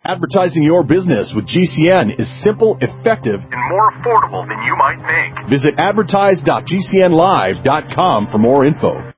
Advertising your business with GCN is simple, effective, and more affordable than you might think. Visit advertise.gcnlive.com for more info.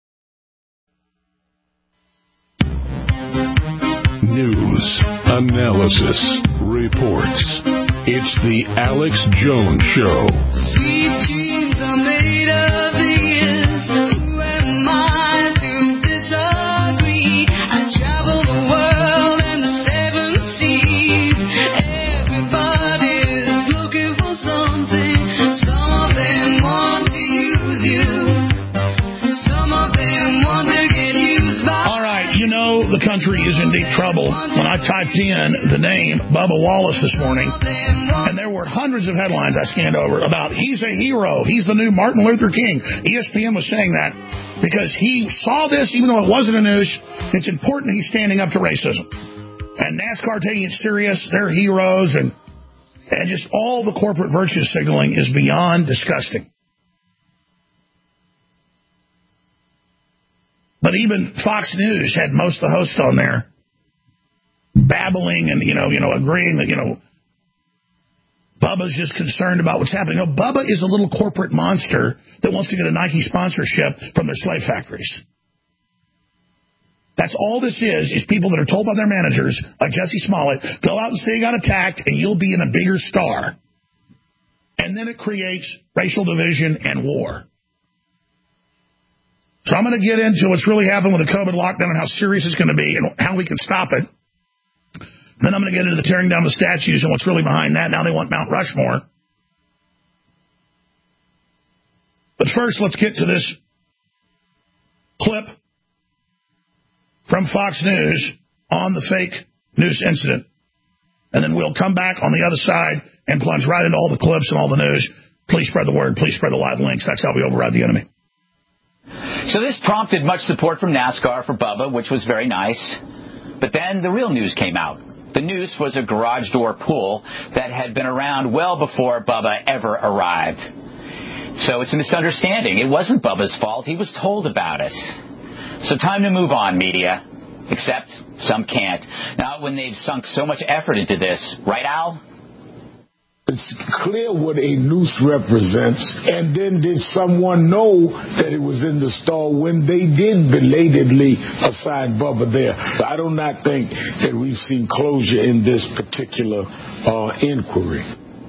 News, analysis, reports. It's the Alex Jones Show. Sweet dreams are made of these. Who am I to disagree? I travel the world and the seven seas. Everybody's looking for something. Some of them want to use you. Some of them want to get used by. All right, you know the country is in deep trouble when I typed in the name Bubba Wallace this morning. And there were hundreds of headlines I scanned over about he's a hero, he's the new Martin Luther King. ESPN was saying that because he saw this, even though it wasn't a news, it's important he's standing up to racism. And NASCAR taking it serious, they're heroes, and just all the corporate virtue signaling is beyond disgusting. But even Fox News had most of the hosts on there babbling and, agreeing that, Bubba's just concerned about what's happening. No, Bubba is a little corporate monster that wants to get a Nike sponsorship from their slave factories. That's all this is people that are told by their managers, like Jesse Smollett, go out and say you got attacked and you'll be in a bigger star. And then it creates racial division and war. So I'm going to get into what's really happened with the COVID lockdown and how serious it's going to be and how we can stop it. Then I'm going to get into the tearing down the statues and what's really behind that. Now they want Mount Rushmore. But first, let's get to this clip from Fox News on the fake news incident. And then we'll come back on the other side and plunge right into all the clips and all the news. Please spread the word. Please spread the live links. That's how we override the enemy. So this prompted much support from NASCAR for Bubba, which was very nice. But then the real news came out. The noose was a garage door pull that had been around well before Bubba ever arrived. So it's a misunderstanding. It wasn't Bubba's fault. He was told about it. So time to move on, media. Except some can't. Not when they've sunk so much effort into this. Right, Al? It's clear what a noose represents. And then did someone know that it was in the stall when they did belatedly assign Bubba there? I do not think that we've seen closure in this particular inquiry.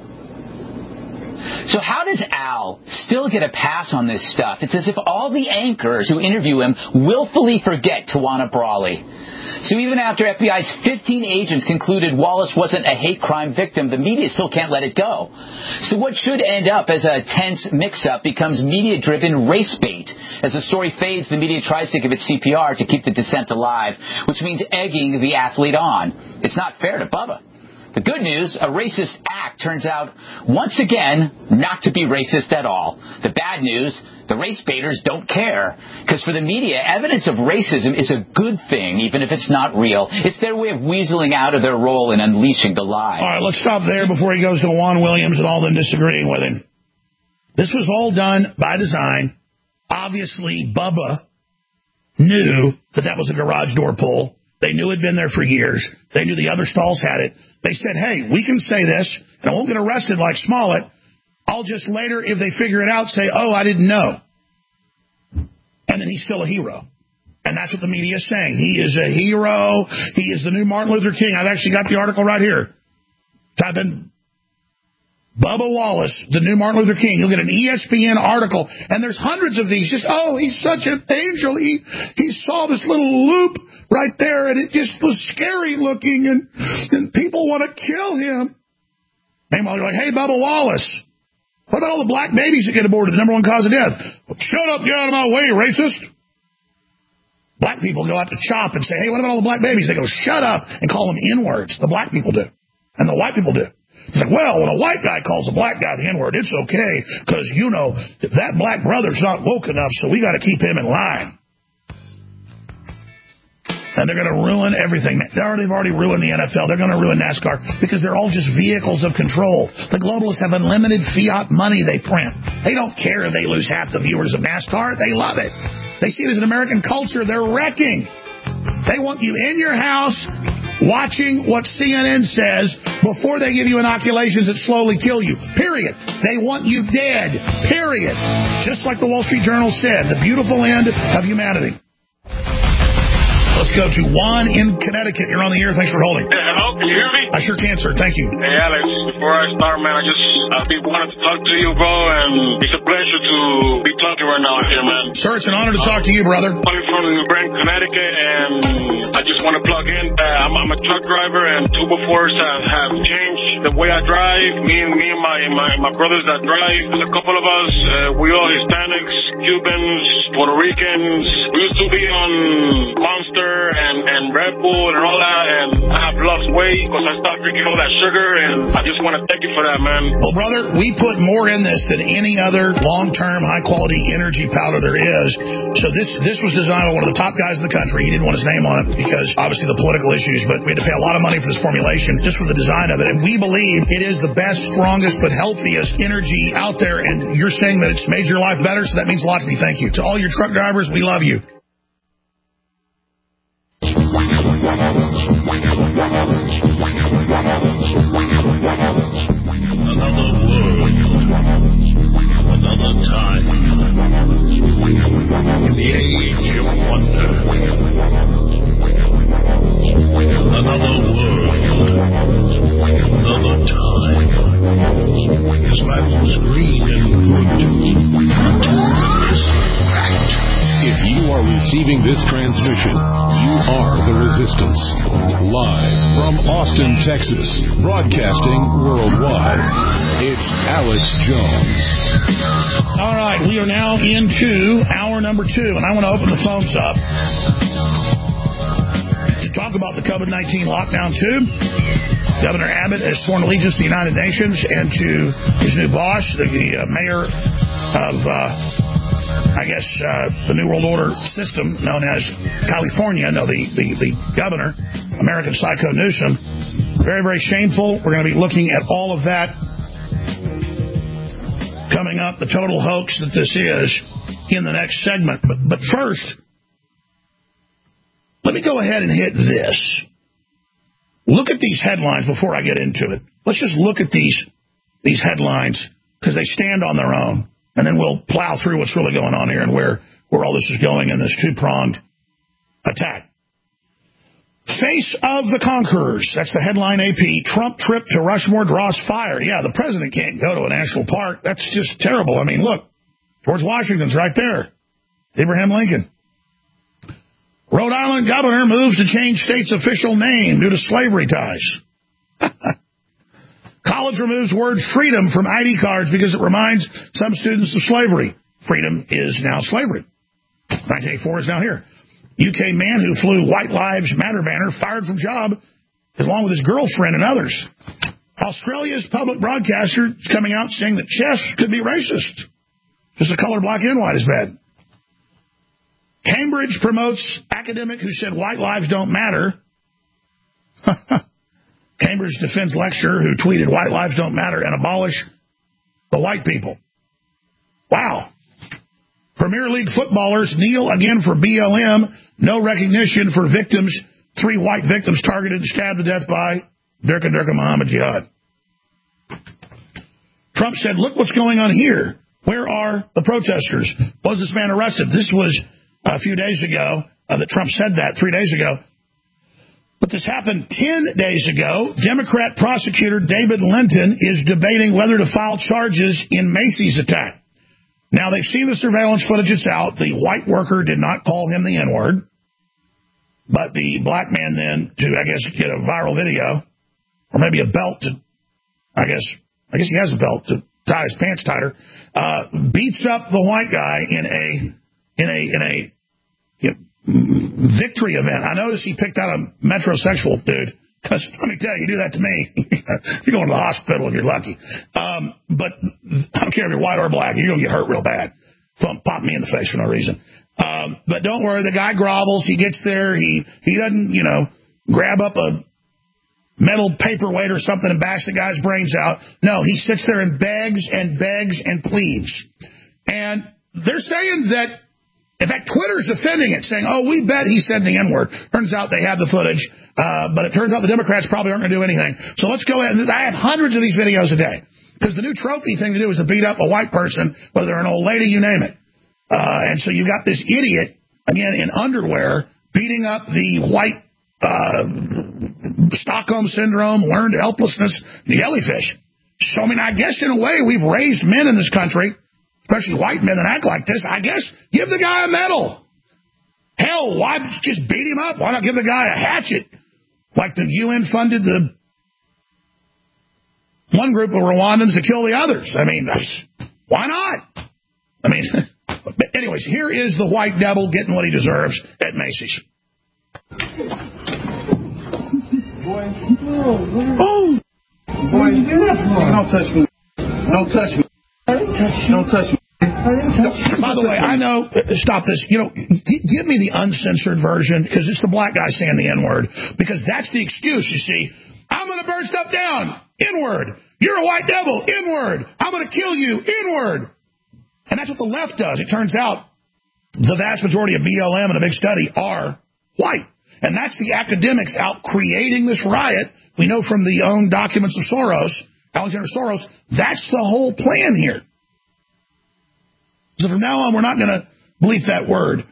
So how does Al still get a pass on this stuff? It's as if all the anchors who interview him willfully forget Tawana Brawley. So even after FBI's 15 agents concluded Wallace wasn't a hate crime victim, the media still can't let it go. So what should end up as a tense mix-up becomes media-driven race bait. As the story fades, the media tries to give it CPR to keep the dissent alive, which means egging the athlete on. It's not fair to Bubba. The good news, a racist act turns out, once again, not to be racist at all. The bad news, the race baiters don't care. Because for the media, evidence of racism is a good thing, even if it's not real. It's their way of weaseling out of their role in unleashing the lie. All right, let's stop there before he goes to Juan Williams and all them disagreeing with him. This was all done by design. Obviously, Bubba knew that was a garage door pull. They knew it had been there for years. They knew the other stalls had it. They said, hey, we can say this, and I won't get arrested like Smollett. I'll just later, if they figure it out, say, oh, I didn't know. And then he's still a hero. And that's what the media is saying. He is a hero. He is the new Martin Luther King. I've actually got the article right here. Type in Bubba Wallace, the new Martin Luther King. You'll get an ESPN article. And there's hundreds of these. Just, oh, he's such an angel. He saw this little loop right there, and it just was scary looking, and people want to kill him. Meanwhile, you're like, hey, Bubba Wallace, what about all the black babies that get aborted, the number one cause of death? Well, shut up, get out of my way, racist. Black people go out to CHOP and say, hey, what about all the black babies? They go, shut up, and call them N-words. The black people do, and the white people do. It's like, well, when a white guy calls a black guy the N-word, it's okay, because, that black brother's not woke enough, so we got to keep him in line. And they're going to ruin everything. They've already ruined the NFL. They're going to ruin NASCAR because they're all just vehicles of control. The globalists have unlimited fiat money they print. They don't care if they lose half the viewers of NASCAR. They love it. They see it as an American culture they're wrecking. They want you in your house watching what CNN says before they give you inoculations that slowly kill you. Period. They want you dead. Period. Just like the Wall Street Journal said, the beautiful end of humanity. Let's go to Juan in Connecticut. You're on the air. Thanks for holding. Hey, hello, can you hear me? I sure can, sir. Thank you. Hey, Alex, before I start, man, I wanted to talk to you, bro, and it's a pleasure to be talking right now here, man. Sir, it's an honor to talk to you, brother. I'm from New Britain, Connecticut, and I just want to plug in. I'm a truck driver, and 2x4s have changed the way I drive. Me and my brothers that drive. There's a couple of us. We all Hispanics, Cubans, Puerto Ricans. We used to be on Monster and Red Bull and all that, and I have lost weight because I stopped drinking all that sugar, and I just want to thank you for that, man. Well, brother, we put more in this than any other long-term, high-quality energy powder there is. So this was designed by one of the top guys in the country. He didn't want his name on it because, obviously, the political issues, but we had to pay a lot of money for this formulation just for the design of it. And we believe it is the best, strongest, but healthiest energy out there, and you're saying that it's made your life better, so that means a lot to me. Thank you. To all your truck drivers, we love you. Another world, another time, in the age of wonder. Another world, another time. His life was green and good until the crystal cracked. If you are receiving this transmission, you are the Resistance. Live from Austin, Texas, broadcasting worldwide, it's Alex Jones. All right, we are now into hour number 2, and I want to open the phones up to talk about the COVID-19 lockdown, too. Governor Abbott has sworn allegiance to the United Nations and to his new boss, the mayor of... the New World Order system known as California. No, the governor, American Psycho Newsom. Very, very shameful. We're going to be looking at all of that coming up, the total hoax that this is, in the next segment. But first, let me go ahead and hit this. Look at these headlines before I get into it. Let's just look at these headlines because they stand on their own. And then we'll plow through what's really going on here and where all this is going in this two-pronged attack. Face of the Conquerors. That's the headline AP. Trump trip to Rushmore draws fire. Yeah, the president can't go to a national park. That's just terrible. I mean, look, George Washington's right there. Abraham Lincoln. Rhode Island governor moves to change state's official name due to slavery ties. College removes word freedom from ID cards because it reminds some students of slavery. Freedom is now slavery. 1984 is now here. UK man who flew White Lives Matter banner fired from job along with his girlfriend and others. Australia's public broadcaster is coming out saying that chess could be racist. Just the color black and white is bad. Cambridge promotes academic who said white lives don't matter. Cambridge defense lecturer who tweeted white lives don't matter and abolish the white people. Wow. Premier League footballers kneel again for BLM. No recognition for victims. 3 white victims targeted and stabbed to death by Durka Muhammad Jihad. Trump said, look what's going on here. Where are the protesters? Was this man arrested? This was a few days ago that Trump said that 3 days ago. But this happened 10 days ago. Democrat prosecutor David Linton is debating whether to file charges in Macy's attack. Now, they've seen the surveillance footage. It's out. The white worker did not call him the N-word. But the black man then, to, I guess, get a viral video, or maybe a belt to, I guess he has a belt to tie his pants tighter, beats up the white guy in a victory event. I noticed he picked out a metrosexual dude, because let me tell you, you do that to me, you're going to the hospital if you're lucky. But I don't care if you're white or black, you're going to get hurt real bad. Don't pop me in the face for no reason. But don't worry, the guy grovels, he gets there, he doesn't, grab up a metal paperweight or something and bash the guy's brains out. No, he sits there and begs and pleads. And they're saying that In fact, Twitter's defending it, saying, oh, we bet he said the N-word. Turns out they have the footage, but it turns out the Democrats probably aren't going to do anything. So let's go ahead. I have hundreds of these videos a day, because the new trophy thing to do is to beat up a white person, whether they're an old lady, you name it. And so you got this idiot, again, in underwear, beating up the white Stockholm Syndrome, learned helplessness, jellyfish. So, I mean, I guess in a way we've raised men in this country, especially white men that act like this. I guess give the guy a medal. Hell, why just beat him up? Why not give the guy a hatchet? Like the UN funded the one group of Rwandans to kill the others. I mean, why not? I mean, anyways, here is the white devil getting what he deserves at Macy's. Oh! Boy, don't touch me. Don't touch me. Don't touch me. By the way, I know, stop this, give me the uncensored version, because it's the black guy saying the N-word, because that's the excuse, you see. I'm going to burn stuff down, N-word. You're a white devil, N-word. I'm going to kill you, N-word. And that's what the left does. It turns out the vast majority of BLM in a big study are white. And that's the academics out creating this riot. We know from the own documents of Soros, Alexander Soros, that's the whole plan here. So from now on, we're not going to bleep that word.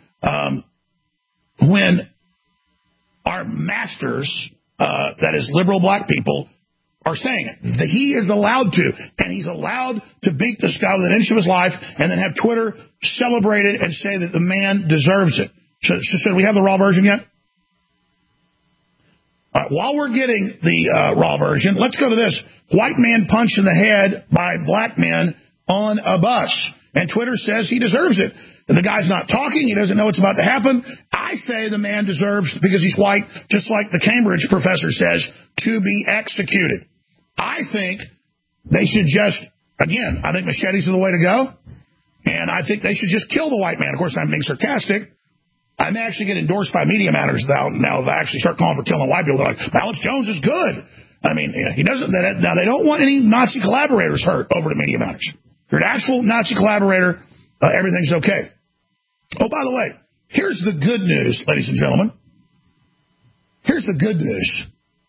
When our masters, that is liberal black people, are saying it, he is allowed to. And he's allowed to beat this guy with an inch of his life and then have Twitter celebrate it and say that the man deserves it. So we have the raw version yet? All right, while we're getting the raw version, let's go to this. White man punched in the head by black men on a bus. And Twitter says he deserves it. And the guy's not talking. He doesn't know what's about to happen. I say the man deserves, because he's white, just like the Cambridge professor says, to be executed. I think they should just, again, I think machetes are the way to go. And I think they should just kill the white man. Of course, I'm being sarcastic. I may actually get endorsed by Media Matters now that I actually start calling for killing white people. They're like, Alex Jones is good. I mean, he doesn't. Now, they don't want any Nazi collaborators hurt over to Media Matters. If you're an actual Nazi collaborator, everything's okay. Oh, by the way, here's the good news, ladies and gentlemen. Here's the good news.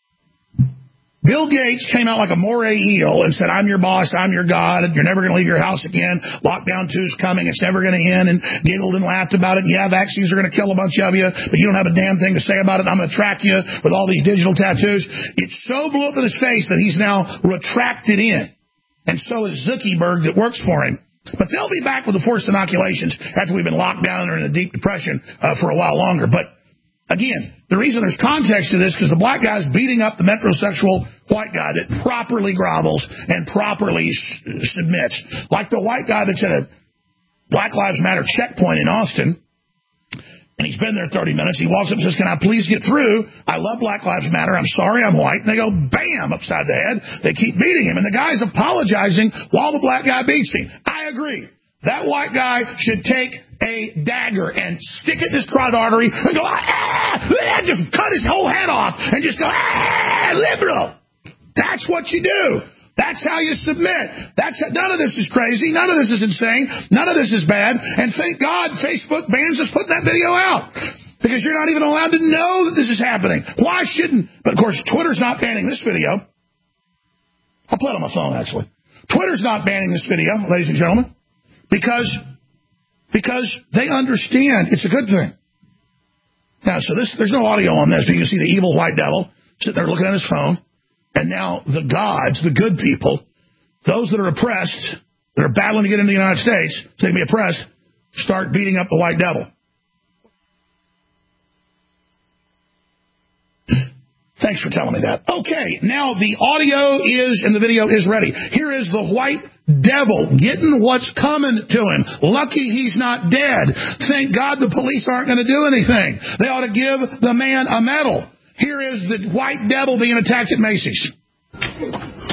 Bill Gates came out like a moray eel and said, I'm your boss, I'm your God, you're never going to leave your house again. Lockdown 2's coming, it's never going to end, and giggled and laughed about it. Yeah, vaccines are going to kill a bunch of you, but you don't have a damn thing to say about it. I'm going to track you with all these digital tattoos. It so blew up in his face that he's now retracted in. And so is Zuckerberg that works for him. But they'll be back with the forced inoculations after we've been locked down or in a deep depression for a while longer. But again, the reason there's context to this is because the black guy's beating up the metrosexual white guy that properly grovels and properly submits. Like the white guy that's at a Black Lives Matter checkpoint in Austin, and he's been there 30 minutes. He walks up and says, can I please get through? I love Black Lives Matter. I'm sorry I'm white. And they go, bam, upside the head. They keep beating him. And the guy's apologizing while the black guy beats him. I agree. That white guy should take a dagger and stick it in his carotid artery and go, just cut his whole head off and just go, liberal. That's what you do. That's how you submit. None of this is crazy. None of this is insane. None of this is bad. And thank God Facebook bans us putting that video out, because you're not even allowed to know that this is happening. Why shouldn't? But of course, Twitter's not banning this video. I'll play it on my phone, actually. Twitter's not banning this video, ladies and gentlemen, because they understand it's a good thing. Now, so there's no audio on this, but you can see the evil white devil sitting there looking at his phone. And now the gods, the good people, those that are oppressed, that are battling to get into the United States, so they can be oppressed, start beating up the white devil. Thanks for telling me that. Okay, now the audio is, and the video is ready. Here is the white devil getting what's coming to him. Lucky he's not dead. Thank God the police aren't going to do anything. They ought to give the man a medal. Here is the white devil being attacked at Macy's. Boy.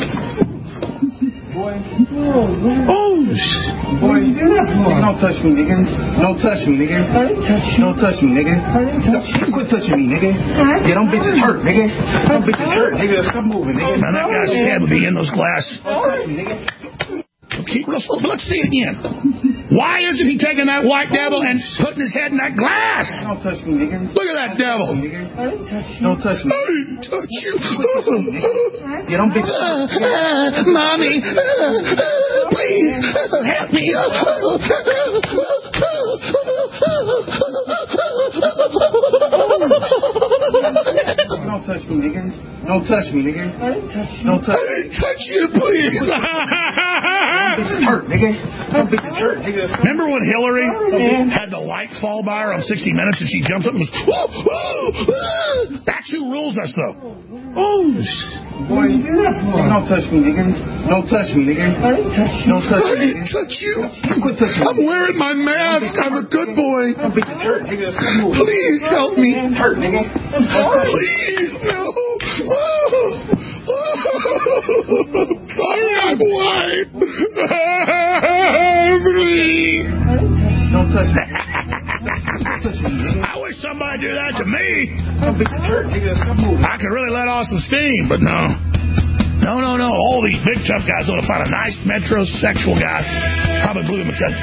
Oh, boy. Don't touch me, nigga. Don't touch me, nigga. Don't touch me, nigga. Quit touching me, nigga. Yeah, them bitches hurt, nigga. Them bitches hurt, nigga. Stop moving, nigga. Now that guy's head would be in those glass. Don't touch me, nigga. Keep real slow, but let's see it again. Why isn't he taking that white devil and putting his head in that glass? Don't touch me, nigga. Look at that devil. Don't touch me. I didn't touch you. Yeah, don't bitch. Mommy, please help me. Don't touch me, nigga. Don't touch me, nigga. Don't touch me. I didn't touch you, please. Bitches hurt, nigga. Don't bitches hurt, nigga. Remember when Hillary had the light fall by her on 60 Minutes and she jumped up and was, that's who rules us, though. Oh, boy. Don't touch me, nigga. Don't touch me, nigga. Don't touch me, I didn't touch you. Quit touching me. I'm wearing my mask. I'm a good boy. Don't bitches hurt, nigga. Please help me. Hurt, nigga. Please, no. Sorry, I'm white. Please. Don't touch me. I wish somebody'd do that to me. Don't bitches hurt, nigga. I could really let off some steam, but no. No. All these big tough guys want to find a nice metrosexual guy. Probably blew him a cut.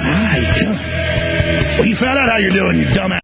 Well, you found out how you're doing, you dumbass.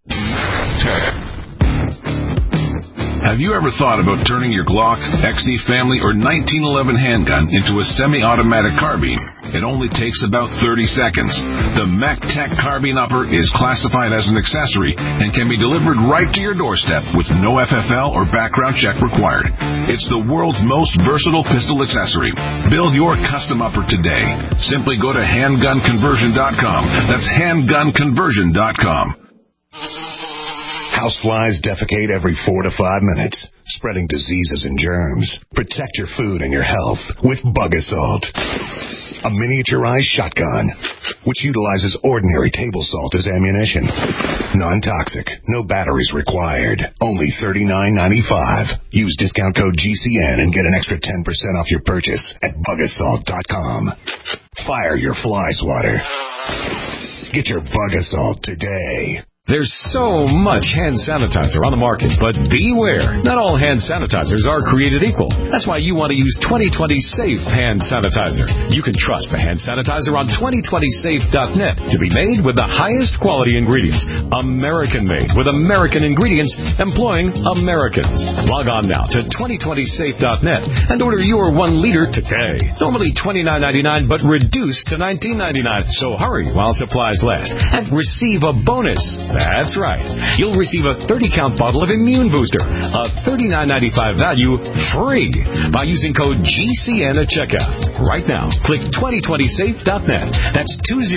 Have you ever thought about turning your Glock, XD Family, or 1911 handgun into a semi-automatic carbine? It only takes about 30 seconds. The MacTech Carbine Upper is classified as an accessory and can be delivered right to your doorstep with no FFL or background check required. It's the world's most versatile pistol accessory. Build your custom upper today. Simply go to handgunconversion.com. That's handgunconversion.com. Houseflies defecate every 4 to 5 minutes, spreading diseases and germs. Protect your food and your health with Bug Assault. A miniaturized shotgun, which utilizes ordinary table salt as ammunition. Non-toxic, no batteries required. Only $39.95. Use discount code GCN and get an extra 10% off your purchase at bugassault.com. Fire your fly swatter. Get your Bug Assault today. There's so much hand sanitizer on the market, but beware. Not all hand sanitizers are created equal. That's why you want to use 2020 Safe Hand Sanitizer. You can trust the hand sanitizer on 2020safe.net to be made with the highest quality ingredients. American-made with American ingredients employing Americans. Log on now to 2020safe.net and order your 1 liter today. Normally $29.99, but reduced to $19.99. So hurry while supplies last and receive a bonus. That's right. You'll receive a 30-count bottle of Immune Booster, a $39.95 value, free by using code GCN at checkout. Right now, click 2020safe.net. That's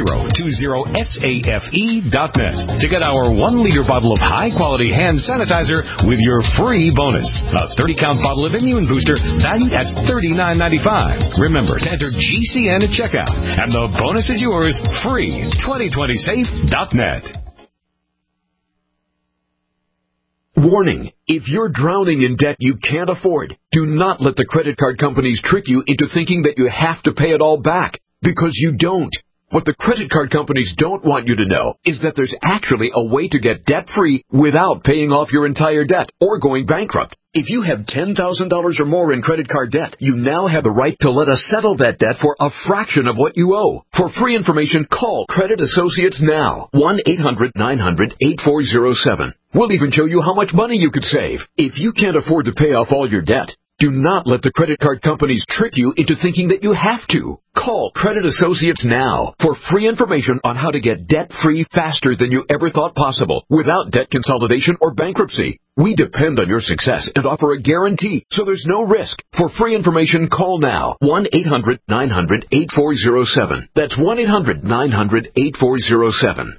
2020safe.net to get our 1-liter bottle of high-quality hand sanitizer with your free bonus. A 30-count bottle of Immune Booster valued at $39.95. Remember to enter GCN at checkout, and the bonus is yours free. 2020safe.net. Warning, if you're drowning in debt you can't afford, do not let the credit card companies trick you into thinking that you have to pay it all back, because you don't. What the credit card companies don't want you to know is that there's actually a way to get debt-free without paying off your entire debt or going bankrupt. If you have $10,000 or more in credit card debt, you now have the right to let us settle that debt for a fraction of what you owe. For free information, call Credit Associates now. 1-800-900-8407. We'll even show you how much money you could save. If you can't afford to pay off all your debt, do not let the credit card companies trick you into thinking that you have to. Call Credit Associates now for free information on how to get debt-free faster than you ever thought possible without debt consolidation or bankruptcy. We depend on your success and offer a guarantee, so there's no risk. For free information, call now. 1-800-900-8407. That's 1-800-900-8407.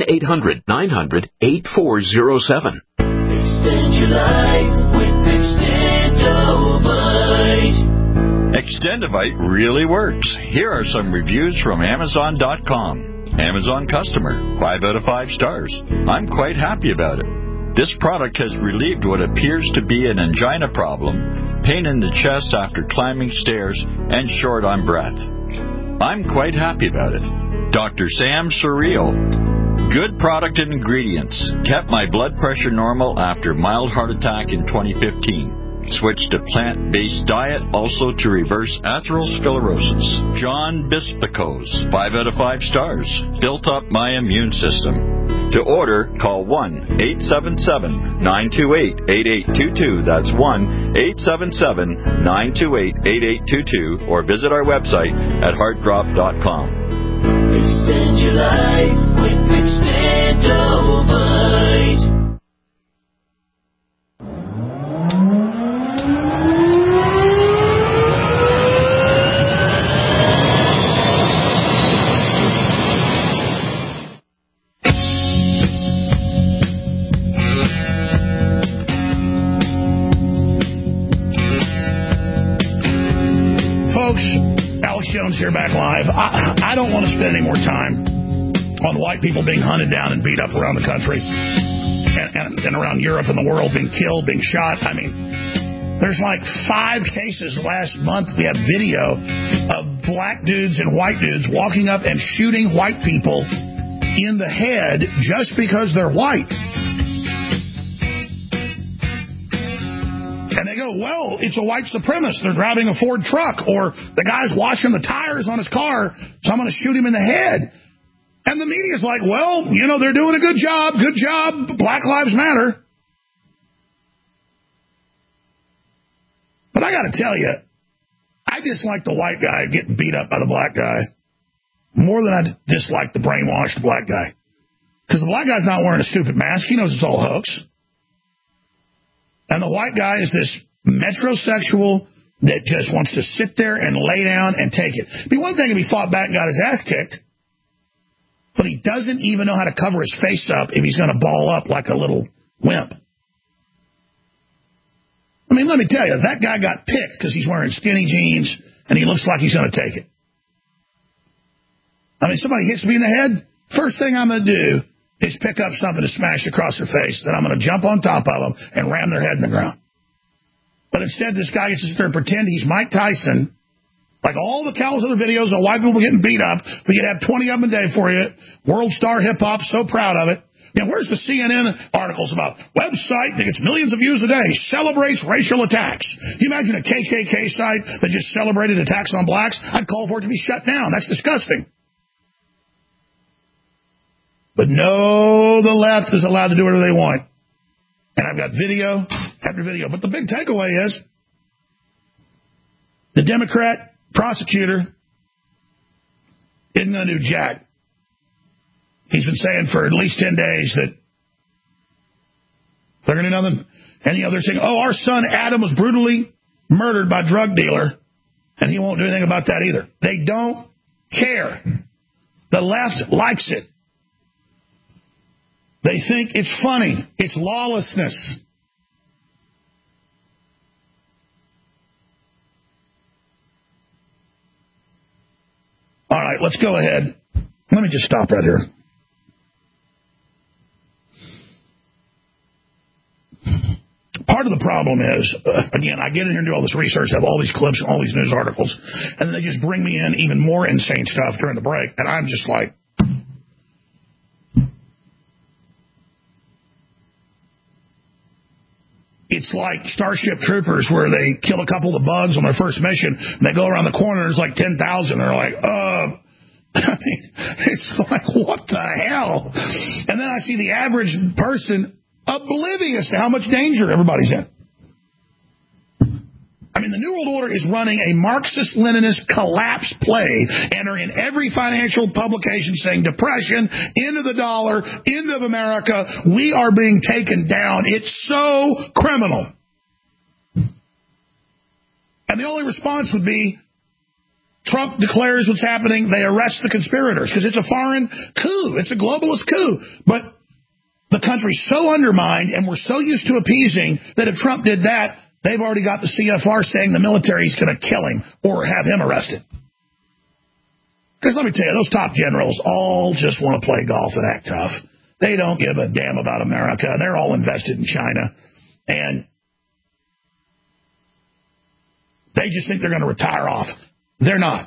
1-800-900-8407. Extend your life with Extendovite. Extendovite really works. Here are some reviews from Amazon.com. Amazon customer, 5 out of 5 stars. I'm quite happy about it. This product has relieved what appears to be an angina problem, pain in the chest after climbing stairs, and short on breath. I'm quite happy about it. Dr. Sam Surreal. Good product and ingredients. Kept my blood pressure normal after mild heart attack in 2015. Switch to plant-based diet, also to reverse atherosclerosis. John Bispicos, 5 out of 5 stars. Built up my immune system. To order, call 1-877-928-8822. That's 1-877-928-8822. Or visit our website at heartdrop.com. Extend your life with Extendovite. Jones here, back live. I don't want to spend any more time on white people being hunted down and beat up around the country and around Europe and the world, being killed, being shot. I mean, there's like 5 cases last month. We have video of black dudes and white dudes walking up and shooting white people in the head just because they're white. And they go, well, it's a white supremacist. They're driving a Ford truck, or the guy's washing the tires on his car, so I'm going to shoot him in the head. And the media's like, well, you know, they're doing a good job. Good job. Black Lives Matter. But I got to tell you, I dislike the white guy getting beat up by the black guy more than I dislike the brainwashed black guy. Because the black guy's not wearing a stupid mask. He knows it's all hoax. And the white guy is this metrosexual that just wants to sit there and lay down and take it. It'd be one thing if he fought back and got his ass kicked, but he doesn't even know how to cover his face up if he's going to ball up like a little wimp. I mean, let me tell you, that guy got picked because he's wearing skinny jeans and he looks like he's going to take it. I mean, somebody hits me in the head, first thing I'm going to do is pick up something to smash across their face. Then I'm going to jump on top of them and ram their head in the ground. But instead, this guy gets to sit there and pretend he's Mike Tyson. Like all the countless other videos of white people getting beat up. We could have 20 of them a day for you. World Star Hip Hop, so proud of it. You know, where's the CNN articles about website that gets millions of views a day, celebrates racial attacks? Can you imagine a KKK site that just celebrated attacks on blacks? I'd call for it to be shut down. That's disgusting. But no, the left is allowed to do whatever they want. And I've got video after video. But the big takeaway is the Democrat prosecutor isn't going to do jack. He's been saying for at least 10 days that they're going to do nothing. And, they're saying, oh, our son Adam was brutally murdered by a drug dealer, and he won't do anything about that either. They don't care. The left likes it. They think it's funny. It's lawlessness. All right, let's go ahead. Let me just stop right here. Part of the problem is, again, I get in here and do all this research, have all these clips and all these news articles, and then they just bring me in even more insane stuff during the break, and I'm just like, it's like Starship Troopers where they kill a couple of bugs on their first mission, and they go around the corner, and there's like 10,000. They're like, I mean, it's like, what the hell? And then I see the average person oblivious to how much danger everybody's in. I mean, the New World Order is running a Marxist-Leninist collapse play, and are in every financial publication saying depression, end of the dollar, end of America, we are being taken down. It's so criminal. And the only response would be, Trump declares what's happening, they arrest the conspirators, because it's a foreign coup. It's a globalist coup. But the country's so undermined, and we're so used to appeasing, that if Trump did that, they've already got the CFR saying the military is going to kill him or have him arrested. Because let me tell you, those top generals all just want to play golf and act tough. They don't give a damn about America. They're all invested in China. And they just think they're going to retire off. They're not.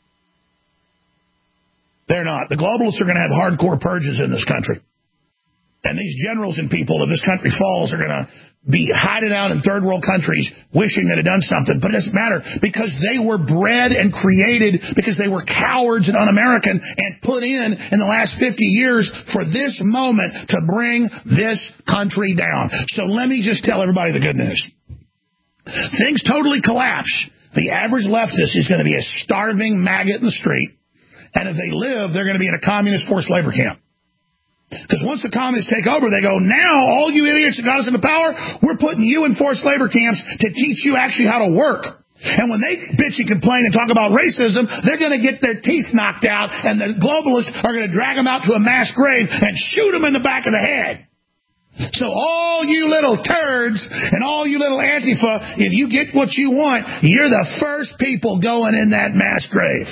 They're not. The globalists are going to have hardcore purges in this country. And these generals and people, if this country falls, are going to be hiding out in third world countries wishing that had done something. But it doesn't matter because they were bred and created because they were cowards and un-American and put in the last 50 years for this moment to bring this country down. So let me just tell everybody the good news. Things totally collapse. The average leftist is going to be a starving maggot in the street. And if they live, they're going to be in a communist forced labor camp. Because once the communists take over, they go, now all you idiots that got us into power, we're putting you in forced labor camps to teach you actually how to work. And when they bitch and complain and talk about racism, they're going to get their teeth knocked out, and the globalists are going to drag them out to a mass grave and shoot them in the back of the head. So all you little turds and all you little Antifa, if you get what you want, you're the first people going in that mass grave.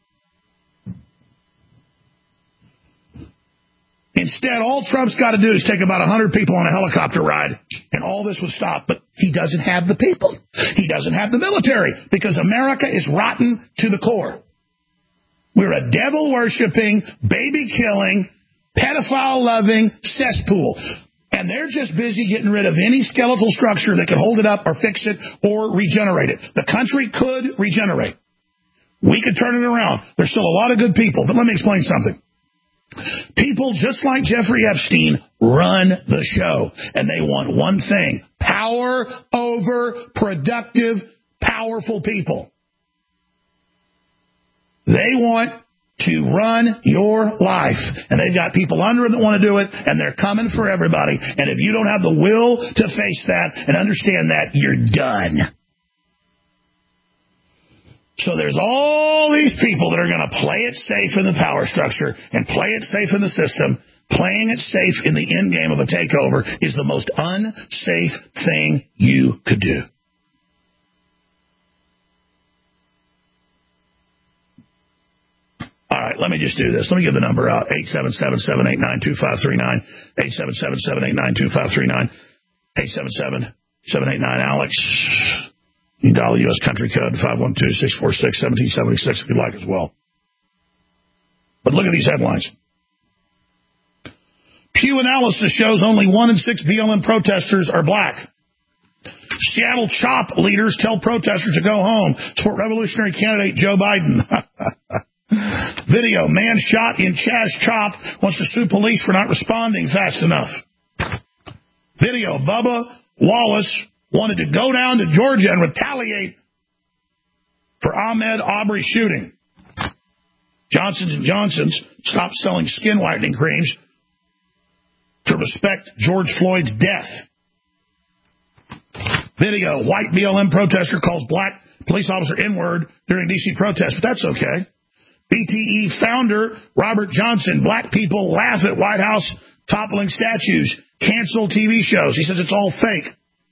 Instead, all Trump's got to do is take about 100 people on a helicopter ride, and all this would stop. But he doesn't have the people. He doesn't have the military, because America is rotten to the core. We're a devil-worshipping, baby-killing, pedophile-loving cesspool. And they're just busy getting rid of any skeletal structure that could hold it up or fix it or regenerate it. The country could regenerate. We could turn it around. There's still a lot of good people, but let me explain something. People just like Jeffrey Epstein run the show, and they want one thing: power over productive, powerful people. They want to run your life, and they've got people under them that want to do it, and they're coming for everybody. And if you don't have the will to face that and understand that, you're done. So there's all these people that are going to play it safe in the power structure and play it safe in the system. Playing it safe in the end game of a takeover is the most unsafe thing you could do. All right, let me just do this. Let me give the number out. 877-789-2539. 877-789-2539. 877-789-ALEX. You can dial the U.S. country code 512-646-1776 if you'd like as well. But look at these headlines. Pew analysis shows only 1 in 6 BLM protesters are black. Seattle CHOP leaders tell protesters to go home. Support revolutionary candidate Joe Biden. Video, man shot in Chaz CHOP wants to sue police for not responding fast enough. Video, Bubba Wallace wanted to go down to Georgia and retaliate for Ahmaud Arbery shooting. Johnson & Johnson's stopped selling skin whitening creams to respect George Floyd's death. Video, white BLM protester calls black police officer N-word during D.C. protest, but that's okay. BTE founder Robert Johnson, black people laugh at White House toppling statues, cancel TV shows. He says it's all fake.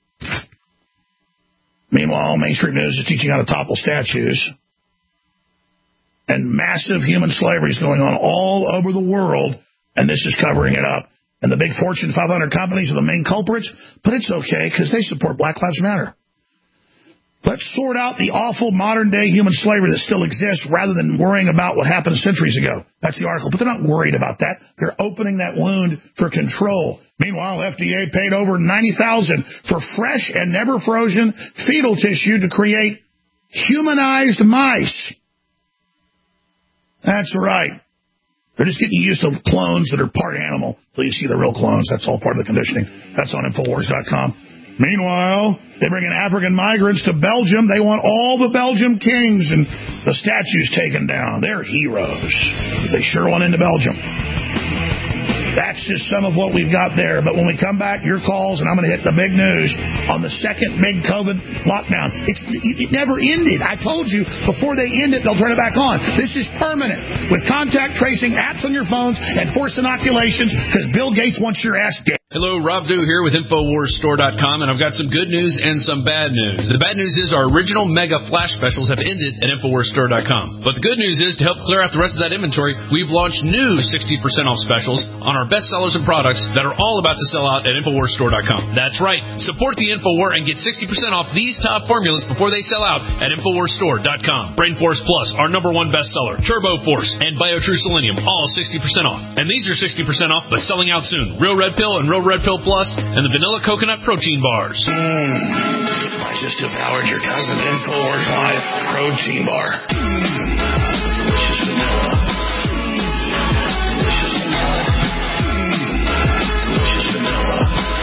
Meanwhile, mainstream news is teaching how to topple statues. And massive human slavery is going on all over the world, and this is covering it up. And the big Fortune 500 companies are the main culprits, but it's okay because they support Black Lives Matter. Let's sort out the awful modern-day human slavery that still exists rather than worrying about what happened centuries ago. That's the article. But they're not worried about that. They're opening that wound for control. Meanwhile, FDA paid over $90,000 for fresh and never-frozen fetal tissue to create humanized mice. That's right. They're just getting used to clones that are part animal until you see the real clones. That's all part of the conditioning. That's on Infowars.com. Meanwhile, they bring in African migrants to Belgium. They want all the Belgium kings and the statues taken down. They're heroes. They sure want into Belgium. That's just some of what we've got there. But when we come back, your calls, and I'm going to hit the big news on the second big COVID lockdown. It never ended. I told you, before they end it, they'll turn it back on. This is permanent, with contact tracing, apps on your phones, and forced inoculations, because Bill Gates wants your ass dead. Hello, Rob Dew here with InfoWarsStore.com, and I've got some good news and some bad news. The bad news is our original mega flash specials have ended at InfoWarsStore.com. But the good news is, to help clear out the rest of that inventory, we've launched new 60% off specials on our best sellers and products that are all about to sell out at InfoWarsStore.com. That's right. Support the InfoWar and get 60% off these top formulas before they sell out at InfoWarsStore.com. BrainForce Plus, our #1 bestseller, Turbo Force, and BioTrue Selenium, all 60% off. And these are 60% off, but selling out soon. Real Red Pill and Real Red Pill Plus, and the Vanilla Coconut Protein Bars. I just devoured your cousin InfoWars Live protein bar. Delicious vanilla. Delicious vanilla. Delicious vanilla.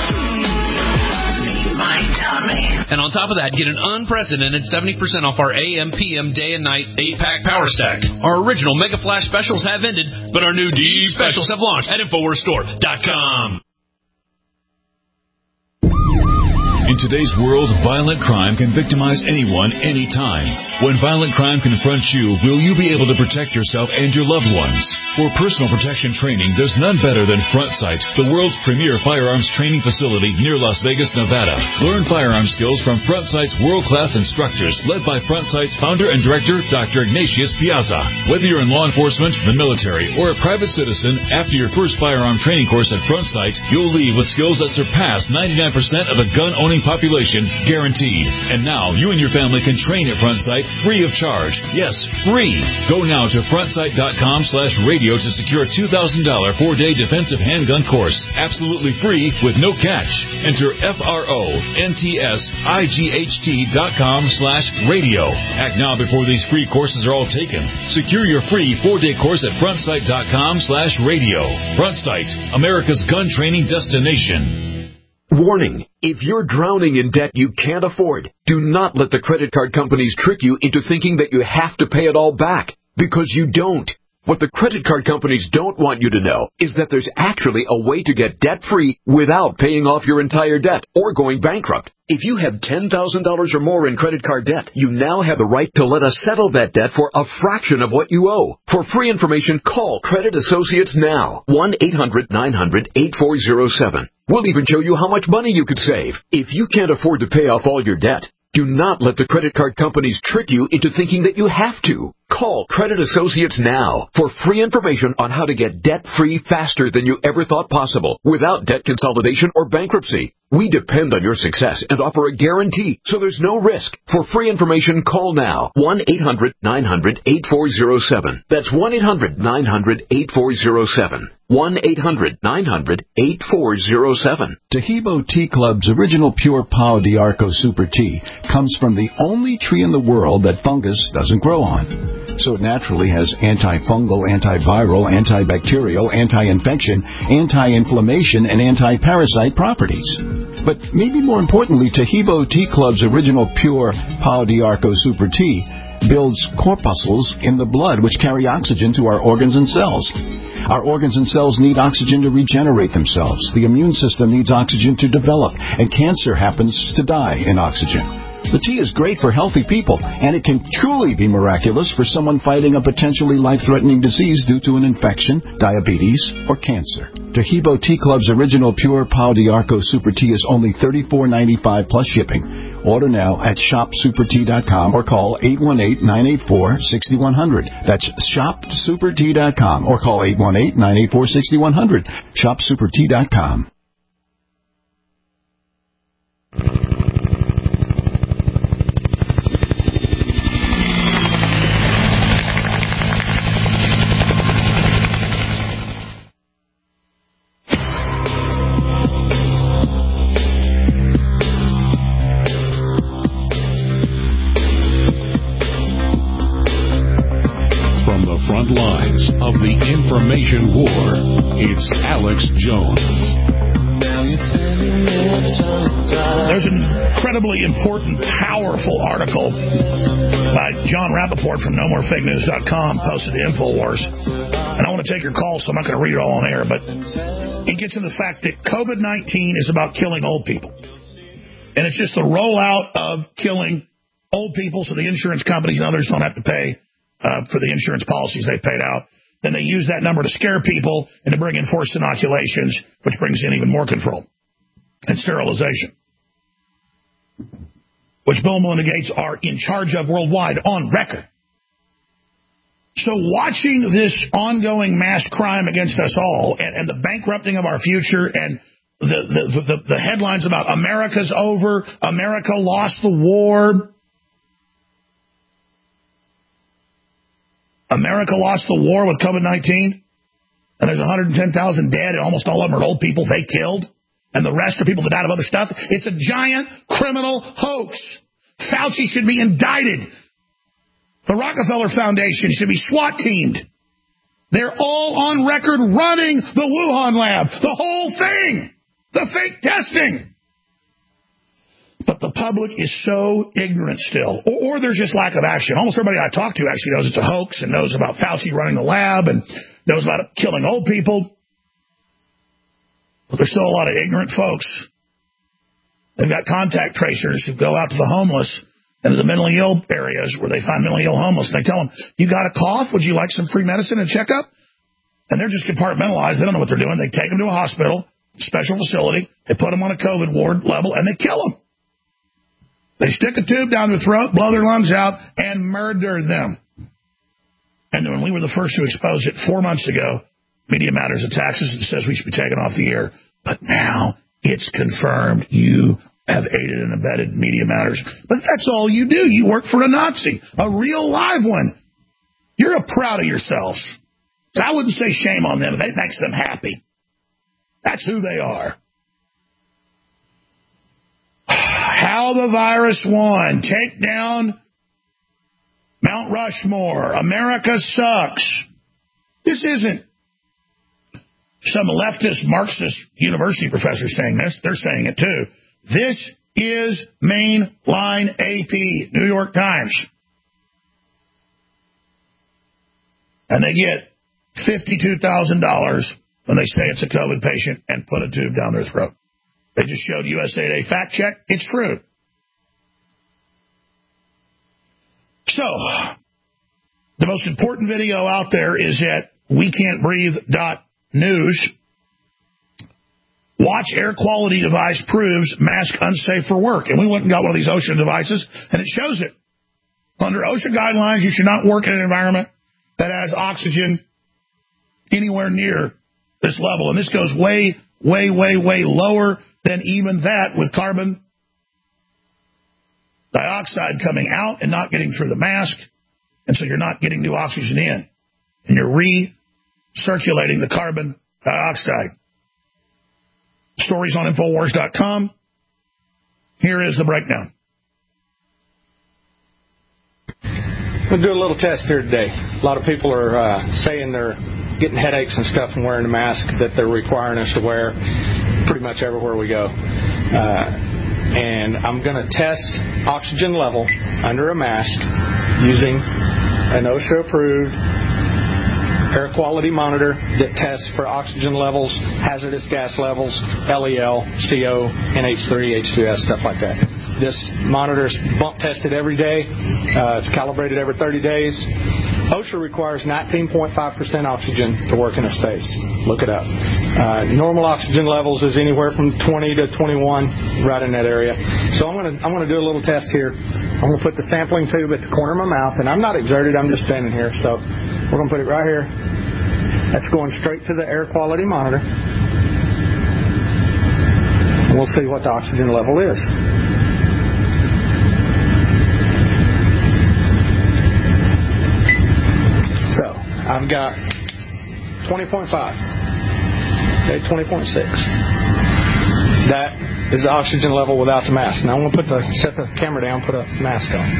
Meet my tummy. And on top of that, get an unprecedented 70% off our AM, PM, day and night 8-pack Power Stack. Our original Mega Flash specials have ended, but our new D specials have launched at InfoWarsStore.com. In today's world, violent crime can victimize anyone, anytime. When violent crime confronts you, will you be able to protect yourself and your loved ones? For personal protection training, there's none better than Front Sight, the world's premier firearms training facility near Las Vegas, Nevada. Learn firearm skills from Front Sight's world-class instructors, led by Front Sight's founder and director, Dr. Ignatius Piazza. Whether you're in law enforcement, the military, or a private citizen, after your first firearm training course at Front Sight, you'll leave with skills that surpass 99% of the gun-owning population, guaranteed. And now, you and your family can train at Front Sight free of charge. Yes, free. Go now to frontsight.com/radio to secure a $2,000 4-day defensive handgun course. Absolutely free with no catch. Enter FRONTSIGHT.com/radio. Act now before these free courses are all taken. Secure your free 4-day course at frontsight.com/radio. Front Sight, America's gun training destination. Warning, if you're drowning in debt you can't afford, do not let the credit card companies trick you into thinking that you have to pay it all back, because you don't. What the credit card companies don't want you to know is that there's actually a way to get debt-free without paying off your entire debt or going bankrupt. If you have $10,000 or more in credit card debt, you now have the right to let us settle that debt for a fraction of what you owe. For free information, call Credit Associates now. 1-800-900-8407. We'll even show you how much money you could save. If you can't afford to pay off all your debt, do not let the credit card companies trick you into thinking that you have to. Call Credit Associates now for free information on how to get debt-free faster than you ever thought possible without debt consolidation or bankruptcy. We depend on your success and offer a guarantee, so there's no risk. For free information, call now. 1-800-900-8407. That's 1-800-900-8407. 1-800-900-8407. Tahibo Tea Club's original pure Pau d'Arco Super Tea comes from the only tree in the world that fungus doesn't grow on. So it naturally has antifungal, antiviral, antibacterial, anti-infection, anti-inflammation, and anti-parasite properties. But maybe more importantly, Tahibo Tea Club's original pure Pau d'Arco Super Tea builds corpuscles in the blood which carry oxygen to our organs and cells. Our organs and cells need oxygen to regenerate themselves. The immune system needs oxygen to develop, and cancer happens to die in oxygen. The tea is great for healthy people, and it can truly be miraculous for someone fighting a potentially life-threatening disease due to an infection, diabetes, or cancer. Tahibo Tea Club's original pure Pau d'Arco Super Tea is only $34.95 plus shipping. Order now at shopsupertea.com or call 818-984-6100. That's shopsupertea.com or call 818-984-6100. Shopsupertea.com. Of the information war, it's Alex Jones. There's an incredibly important, powerful article by John Rappaport from NoMoreFakeNews.com posted to InfoWars. And I want to take your call, so I'm not going to read it all on air, but he gets into the fact that COVID-19 is about killing old people. And it's just the rollout of killing old people so the insurance companies and others don't have to pay for the insurance policies they paid out. then they use that number to scare people and to bring in forced inoculations, which brings in even more control and sterilization, which Bill and Melinda Gates are in charge of worldwide on record. So watching this ongoing mass crime against us all and the bankrupting of our future and the headlines about America's over, America lost the war, America lost the war with COVID-19, and there's 110,000 dead, and almost all of them are old people they killed, and the rest are people that died of other stuff. It's a giant criminal hoax. Fauci should be indicted. The Rockefeller Foundation should be SWAT teamed. They're all on record running the Wuhan lab, the whole thing, the fake testing. But the public is so ignorant still, or there's just lack of action. Almost everybody I talk to actually knows it's a hoax and knows about Fauci running the lab and knows about killing old people. But there's still a lot of ignorant folks. They've got contact tracers who go out to the homeless and the mentally ill areas where they find mentally ill homeless, and they tell them, you got a cough? Would you like some free medicine and checkup? And they're just compartmentalized. They don't know what they're doing. They take them to a hospital, special facility. They put them on a COVID ward level, and they kill them. They stick a tube down their throat, blow their lungs out, and murder them. And when we were the first to expose it 4 months ago, Media Matters attacks us and says we should be taken off the air. But now it's confirmed. You have aided and abetted Media Matters. But that's all you do. You work for a Nazi, a real live one. You're proud of yourselves. So I wouldn't say shame on them. That makes them happy. That's who they are. How the virus won. Take down Mount Rushmore. America sucks. This isn't some leftist Marxist university professor saying this. They're saying it too. This is mainline AP, New York Times. And they get $52,000 when they say it's a COVID patient and put a tube down their throat. They just showed USA Today fact check. It's true. So, the most important video out there is at wecan'tbreathe.news. Watch air quality device proves mask unsafe for work. And we went and got one of these OSHA devices, and it shows it. Under OSHA guidelines, you should not work in an environment that has oxygen anywhere near this level. And this goes way, way, way, way lower than even that, with carbon dioxide coming out and not getting through the mask. And so you're not getting new oxygen in. And you're recirculating the carbon dioxide. Stories on Infowars.com. Here is the breakdown. We'll do a little test here today. A lot of people are saying they're getting headaches and stuff from wearing a mask that they're requiring us to wear pretty much everywhere we go. And I'm going to test oxygen level under a mask using an OSHA-approved air quality monitor that tests for oxygen levels, hazardous gas levels, LEL, CO, NH3, H2S, stuff like that. This monitor is bump tested every day. It's calibrated every 30 days. OSHA requires 19.5% oxygen to work in a space. Look it up. Normal oxygen levels is anywhere from 20 to 21, right in that area. So I'm gonna do a little test here. I'm gonna put the sampling tube at the corner of my mouth, and I'm not exerted. I'm just standing here. So we're gonna put it right here. That's going straight to the air quality monitor. And we'll see what the oxygen level is. I've got 20.5. Okay, 20.6. That is the oxygen level without the mask. Now I'm going to set the camera down, put a mask on.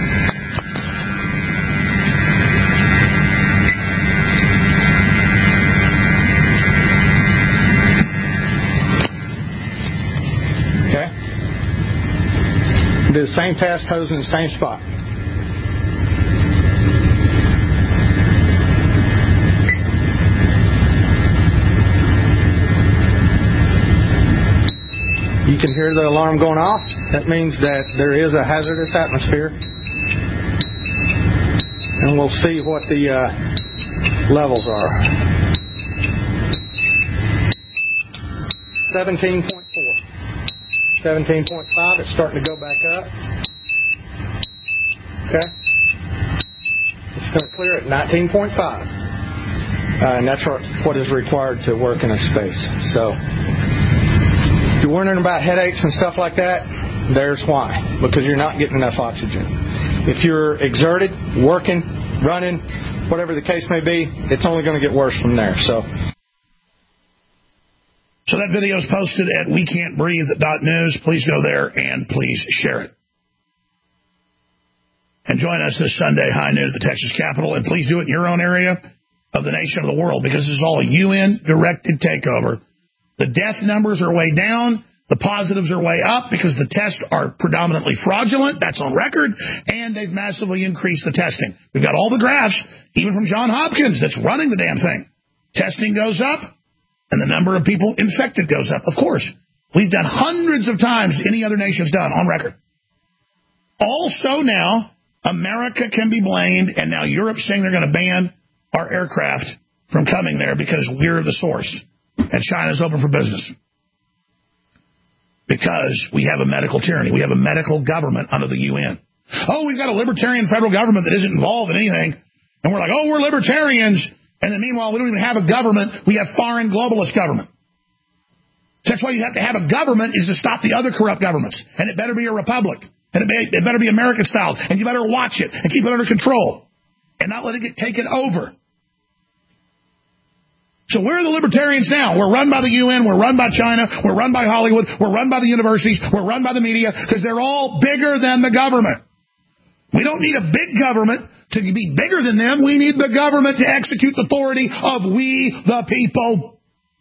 Okay. Do the same test, hose in the same spot. You can hear the alarm going off. That means that there is a hazardous atmosphere. And we'll see what the levels are. 17.4. 17.5. It's starting to go back up. Okay. It's going to clear at 19.5. And that's what is required to work in a space. So, if you're wondering about headaches and stuff like that, there's why. Because you're not getting enough oxygen. If you're exerted, working, running, whatever the case may be, it's only going to get worse from there. So that video is posted at wecan'tbreathe.news. Please go there and please share it. And join us this Sunday, high noon at the Texas Capitol. And please do it in your own area of the nation of the world, because this is all a UN-directed takeover. The death numbers are way down. The positives are way up because the tests are predominantly fraudulent. That's on record. And they've massively increased the testing. We've got all the graphs, even from Johns Hopkins, that's running the damn thing. Testing goes up, and the number of people infected goes up. Of course. We've done hundreds of times any other nation's done on record. Also now, America can be blamed, and now Europe's saying they're going to ban our aircraft from coming there because we're the source. And China's open for business. Because we have a medical tyranny. We have a medical government under the UN. Oh, we've got a libertarian federal government that isn't involved in anything. And we're like, oh, we're libertarians. And then meanwhile, we don't even have a government. We have foreign globalist government. That's why you have to have a government, is to stop the other corrupt governments. And it better be a republic. And it better be American style. And you better watch it and keep it under control. And not let it get taken over. So where are the libertarians now? We're run by the UN, we're run by China, we're run by Hollywood, we're run by the universities, we're run by the media, because they're all bigger than the government. We don't need a big government to be bigger than them. We need the government to execute the authority of we, the people.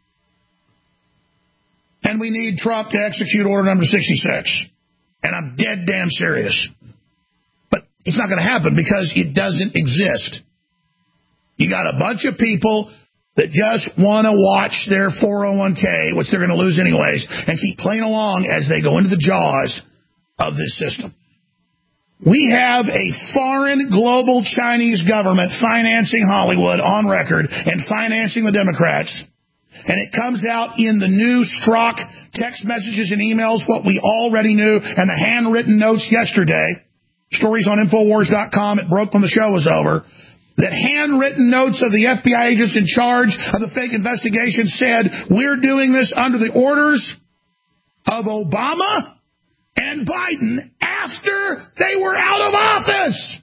And we need Trump to execute order number 66. And I'm dead damn serious. But it's not going to happen because it doesn't exist. You got a bunch of people that just want to watch their 401k, which they're going to lose anyways, and keep playing along as they go into the jaws of this system. We have a foreign global Chinese government financing Hollywood on record and financing the Democrats. And it comes out in the new Strzok text messages and emails, what we already knew, and the handwritten notes yesterday. Stories on Infowars.com. It broke when the show was over. That handwritten notes of the FBI agents in charge of the fake investigation said, we're doing this under the orders of Obama and Biden after they were out of office.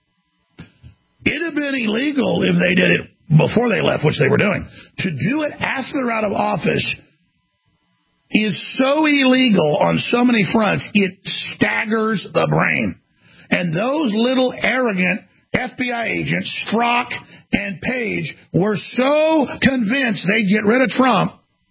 It'd have been illegal if they did it before they left, which they were doing. To do it after they're out of office is so illegal on so many fronts, it staggers the brain. And those little arrogant FBI agents, Strzok and Page, were so convinced they'd get rid of Trump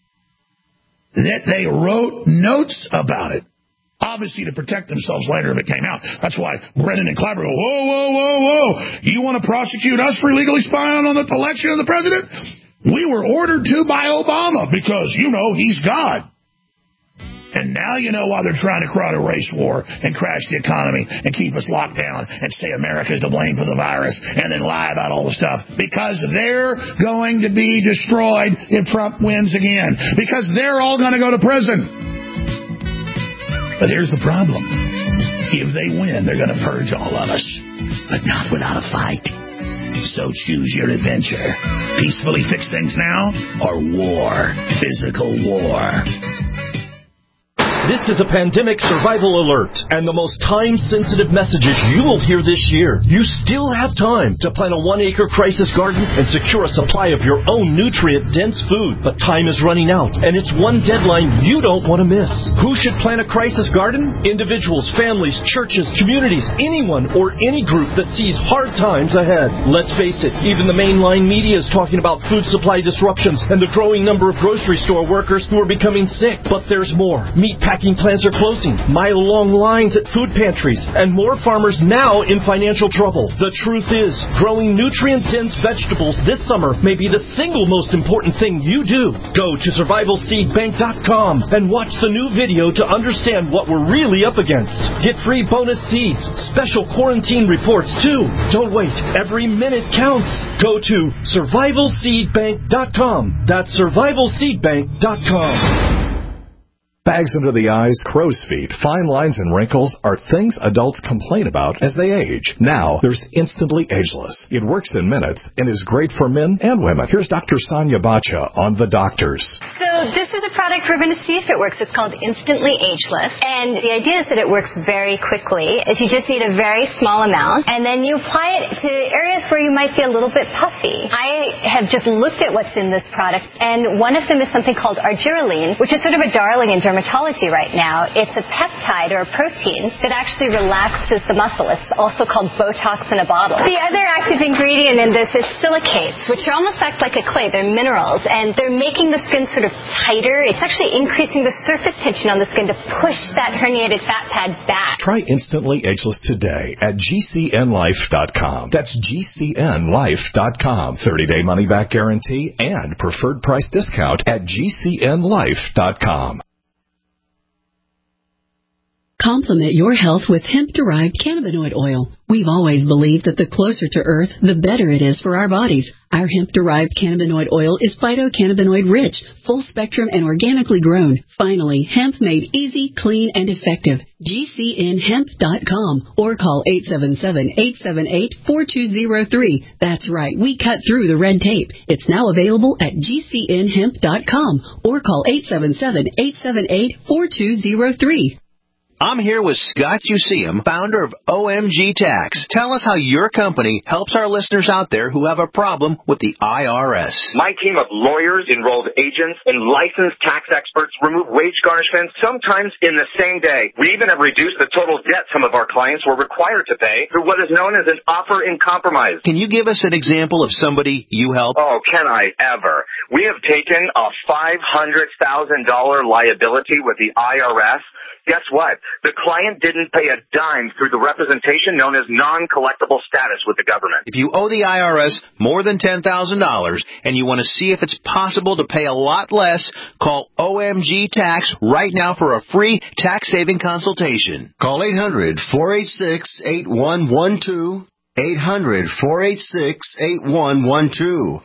that they wrote notes about it. Obviously to protect themselves later if it came out. That's why Brennan and Clapper go, whoa, whoa, whoa, whoa. You want to prosecute us for illegally spying on the election of the president? We were ordered to by Obama because, you know, he's God. And now you know why they're trying to create a race war and crash the economy and keep us locked down and say America's to blame for the virus and then lie about all the stuff. Because they're going to be destroyed if Trump wins again. Because they're all going to go to prison. But here's the problem. If they win, they're going to purge all of us. But not without a fight. So choose your adventure. Peacefully fix things now or war. Physical war. This is a pandemic survival alert and the most time-sensitive messages you will hear this year. You still have time to plant a 1-acre crisis garden and secure a supply of your own nutrient-dense food. But time is running out, and it's one deadline you don't want to miss. Who should plant a crisis garden? Individuals, families, churches, communities, anyone or any group that sees hard times ahead. Let's face it, even the mainline media is talking about food supply disruptions and the growing number of grocery store workers who are becoming sick. But there's more. Meatpacking Packing plants are closing, mile-long lines at food pantries, and more farmers now in financial trouble. The truth is, growing nutrient-dense vegetables this summer may be the single most important thing you do. Go to survivalseedbank.com and watch the new video to understand what we're really up against. Get free bonus seeds, special quarantine reports too. Don't wait. Every minute counts. Go to survivalseedbank.com. That's survivalseedbank.com. Bags under the eyes, crow's feet, fine lines, and wrinkles are things adults complain about as they age. Now, there's Instantly Ageless. It works in minutes and is great for men and women. Here's Dr. Sonia Bacha on The Doctors. So this is a product we're going to see if it works. It's called Instantly Ageless. And the idea is that it works very quickly. Is you just need a very small amount, and then you apply it to areas where you might be a little bit puffy. I have just looked at what's in this product, and one of them is something called argireline, which is sort of a darling in dermatology right now. It's a peptide or a protein that actually relaxes the muscle. It's also called Botox in a bottle. The other active ingredient in this is silicates, which almost act like a clay. They're minerals, and they're making the skin sort of tighter. It's actually increasing the surface tension on the skin to push that herniated fat pad back. Try Instantly Ageless today at GCNlife.com. That's GCNlife.com. 30-day money-back guarantee and preferred price discount at GCNlife.com. Complement your health with hemp-derived cannabinoid oil. We've always believed that the closer to Earth, the better it is for our bodies. Our hemp-derived cannabinoid oil is phytocannabinoid-rich, full-spectrum, and organically grown. Finally, hemp made easy, clean, and effective. GCNhemp.com or call 877-878-4203. That's right, we cut through the red tape. It's now available at GCNhemp.com or call 877-878-4203. I'm here with Scott Useum, founder of OMG Tax. Tell us how your company helps our listeners out there who have a problem with the IRS. My team of lawyers, enrolled agents, and licensed tax experts remove wage garnishments sometimes in the same day. We even have reduced the total debt some of our clients were required to pay through what is known as an offer in compromise. Can you give us an example of somebody you help? Oh, can I ever? We have taken a $500,000 liability with the IRS. Guess what? The client didn't pay a dime through the representation known as non-collectible status with the government. If you owe the IRS more than $10,000 and you want to see if it's possible to pay a lot less, call OMG Tax right now for a free tax-saving consultation. Call 800-486-8112. 800-486-8112.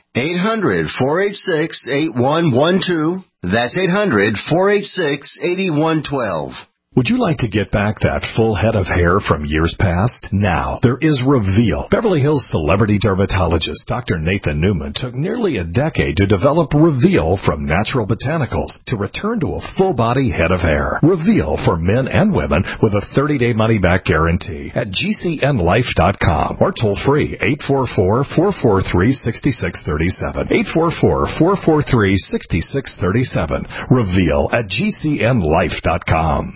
800-486-8112. That's 800-486-8112. Would you like to get back that full head of hair from years past? Now, there is Reveal. Beverly Hills celebrity dermatologist Dr. Nathan Newman took nearly a decade to develop Reveal from natural botanicals to return to a full-body head of hair. Reveal for men and women with a 30-day money-back guarantee at GCNlife.com or toll-free 844-443-6637. 844-443-6637. Reveal at GCNlife.com.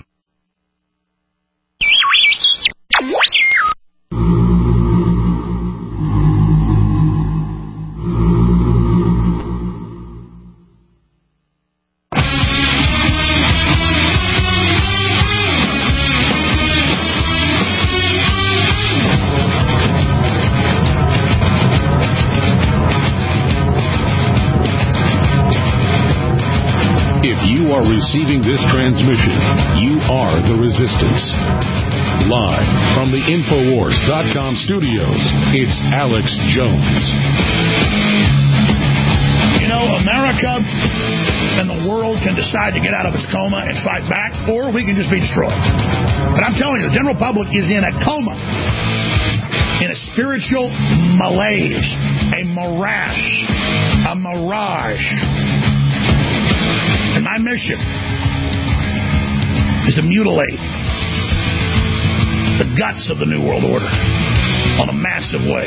If you are receiving this transmission, you are the resistance. Live from the Infowars.com studios, it's Alex Jones. You know, America and the world can decide to get out of its coma and fight back, or we can just be destroyed. But I'm telling you, the general public is in a coma, in a spiritual malaise, a morass, a mirage. And my mission is to mutilate the guts of the New World Order on a massive way.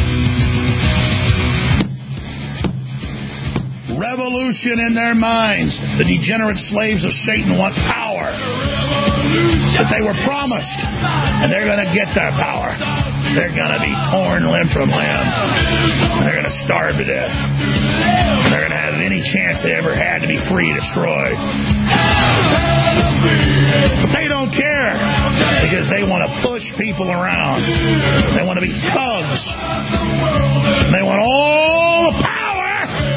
Revolution in their minds. The degenerate slaves of Satan want power that they were promised, and they're going to get their power. They're going to be torn limb from limb. They're going to starve to death. They're going to have any chance they ever had to be free destroyed. But they don't care because they want to push people around. They want to be thugs. They want all the power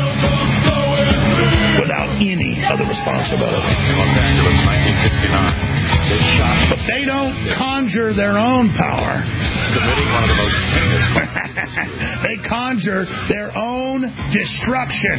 without any other responsibility. Los Angeles, 1969. But they don't conjure their own power. Committing one of the most heinous. They conjure their own destruction.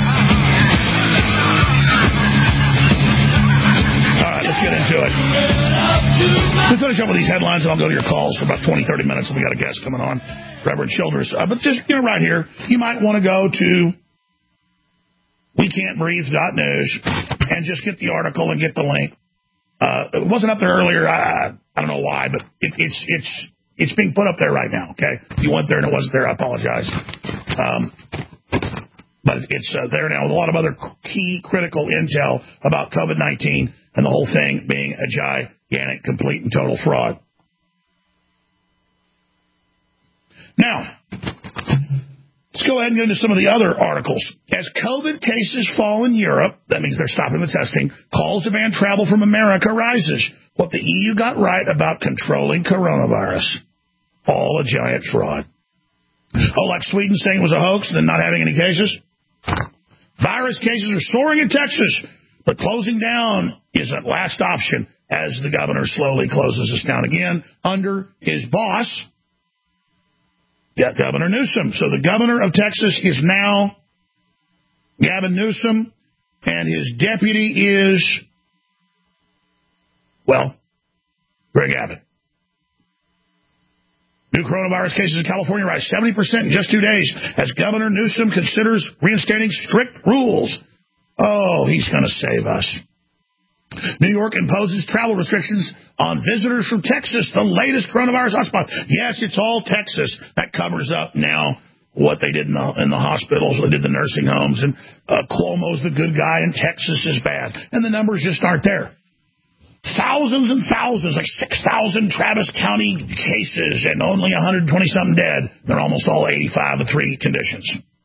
All right, let's get into it. We'll finish up with these headlines, and I'll go to your calls for about 20, 30 minutes. And we got a guest coming on, Reverend Childress. But just, right here, you might want to go to WeCan'tBreathe.news and just get the article and get the link. It wasn't up there earlier. I don't know why, but it's being put up there right now. Okay, if you went there and it wasn't there, I apologize. But it's there now with a lot of other key critical intel about COVID-19 and the whole thing being a gigantic, complete, and total fraud. Now, let's go ahead and get into some of the other articles. As COVID cases fall in Europe, that means they're stopping the testing, calls to ban travel from America rises. What the EU got right about controlling coronavirus. All a giant fraud. Oh, like Sweden saying it was a hoax and then not having any cases? Virus cases are soaring in Texas, but closing down isn't last option as the governor slowly closes us down again under his boss, Governor Newsom. So the governor of Texas is now Gavin Newsom, and his deputy is, well, Greg Abbott. New coronavirus cases in California rise 70% in just 2 days as Governor Newsom considers reinstating strict rules. Oh, he's going to save us. New York imposes travel restrictions on visitors from Texas, the latest coronavirus hotspot. Yes, it's all Texas. That covers up now what they did in the hospitals, what they did in the nursing homes, and Cuomo's the good guy and Texas is bad. And the numbers just aren't there. Thousands and thousands, like 6,000 Travis County cases and only 120-something dead. They're almost all 85 with 3 conditions.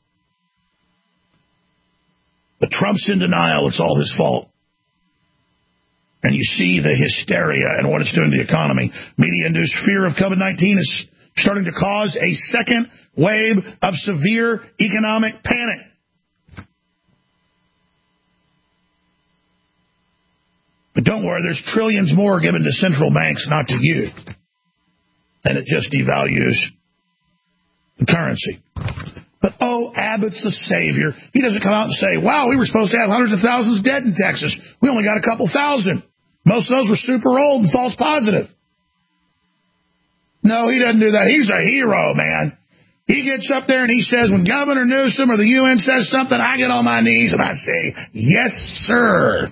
But Trump's in denial. It's all his fault. And you see the hysteria and what it's doing to the economy. Media-induced fear of COVID-19 is starting to cause a second wave of severe economic panic. But don't worry, there's trillions more given to central banks, not to you. And it just devalues the currency. But, Abbott's the savior. He doesn't come out and say, wow, we were supposed to have hundreds of thousands dead in Texas. We only got a couple thousand. Most of those were super old and false positive. No, he doesn't do that. He's a hero, man. He gets up there and he says, when Governor Newsom or the UN says something, I get on my knees and I say, yes, sir.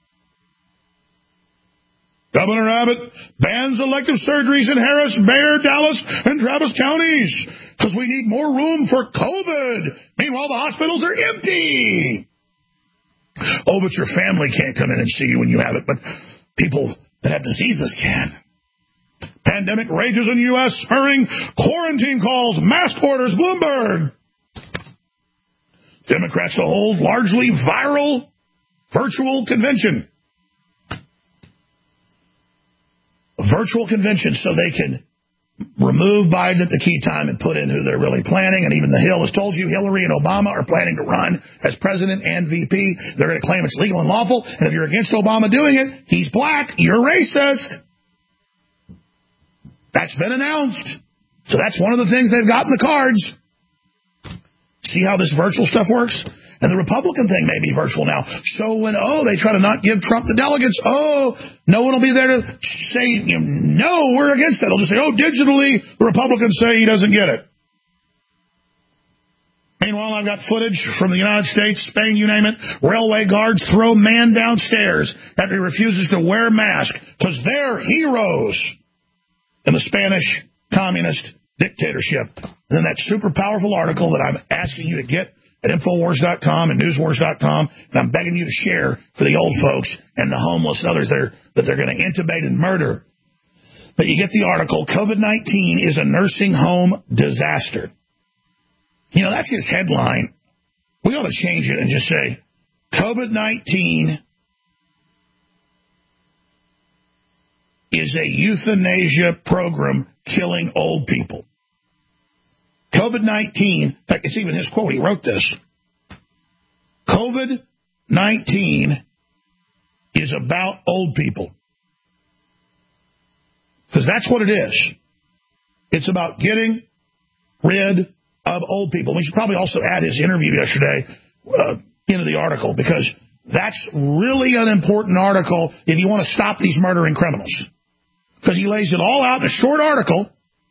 Governor Abbott bans elective surgeries in Harris, Bexar, Dallas, and Travis counties because we need more room for COVID. Meanwhile, the hospitals are empty. Oh, but your family can't come in and see you when you have it, but people that have diseases can. Pandemic rages in the U.S., spurring quarantine calls, mask orders, Bloomberg. Democrats to hold largely viral virtual convention. Virtual convention so they can remove Biden at the key time and put in who they're really planning. And even the Hill has told you Hillary and Obama are planning to run as president and VP. They're going to claim it's legal and lawful. And if you're against Obama doing it, he's black, you're racist. That's been announced. So that's one of the things they've got in the cards. See how this virtual stuff works? And the Republican thing may be virtual now. So when, they try to not give Trump the delegates, no one will be there to say, no, we're against that. They'll just say, digitally, the Republicans say he doesn't get it. Meanwhile, I've got footage from the United States, Spain, you name it. Railway guards throw man downstairs after he refuses to wear a mask because they're heroes in the Spanish communist dictatorship. And then that super powerful article that I'm asking you to get at Infowars.com and Newswars.com, and I'm begging you to share for the old folks and the homeless and others that they're going to intubate and murder. But you get the article, COVID-19 is a nursing home disaster. That's his headline. We ought to change it and just say, COVID-19 is a euthanasia program killing old people. COVID-19, in fact, it's even his quote, he wrote this. COVID-19 is about old people. Because that's what it is. It's about getting rid of old people. We should probably also add his interview yesterday into the article, because that's really an important article if you want to stop these murdering criminals. Because he lays it all out in a short article.